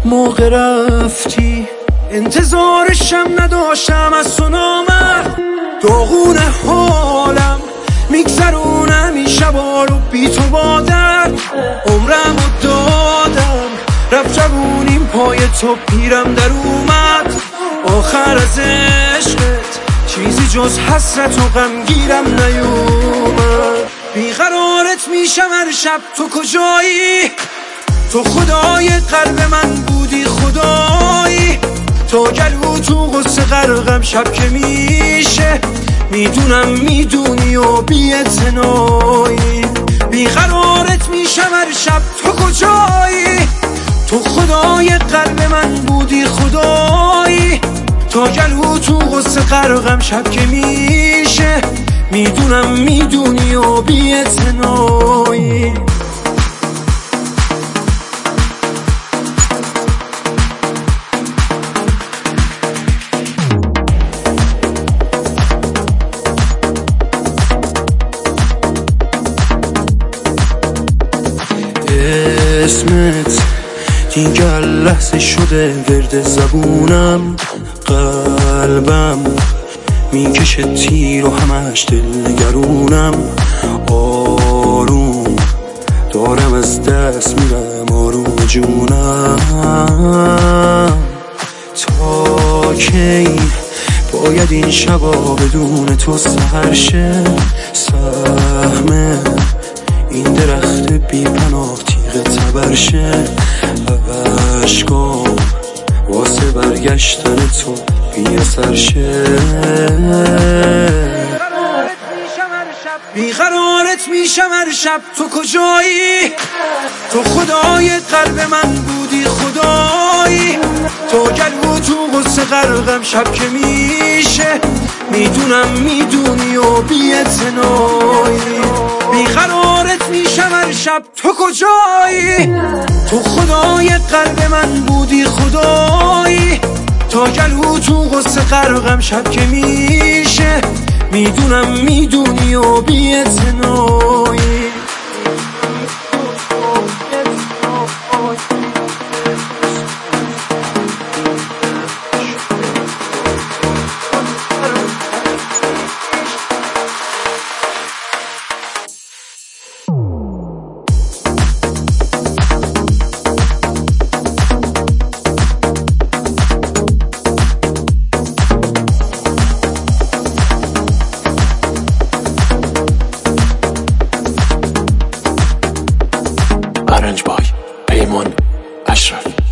موقع رفتی انتظارشم نداشتم از تو نامد. داغون حالم میگذرونم این شبا رو بی تو با درد. عمرم رو دادم رفت جوونیم پای تو پیرم در اومد. آخر از عشقت چیزی جز حسرت و غمگیرم نیومد. بیقرارت میشم هر شب تو کجایی؟ تو خدای قلب من بودی خدایی. تو گلو تو غصه غرقم شب که میشه میدونم میدونی و بی‌اعتنایی. بیقرارت میشم هر شب تو کجایی؟ تو خدای قلب من بودی خدایی. تو گلو تو غصه غرقم شب که میشه میدونم میدونی و بی‌اعتنایی. اسمت دیگر لحظه شده ورد زبونم. قلبم میکشه تیر و همش دلنگرونم. آروم دارم از دست میرم آروم جونم. تا کی باید این شبا بدون تو سحر شه؟ سهم این درخت بی پناه تیغ تبر شه. عشقام واسه برگشتن تو بی اثر شه. بیقرارت میشم هر شب تو کجایی؟ تو خدای قلب من بودی خدایی. تو گلو تو غصه غرقم شب که میشه میدونم میدونی و بی‌اعتنایی. بیقرارت میشم هر شب تو کجایی؟ تو خدای قلب من بودی خدایی. تا گلو تو غصه غرقم شب که میشه میدونم میدونی و بی‌اعتنایی. Arrange by Payman Ashraf.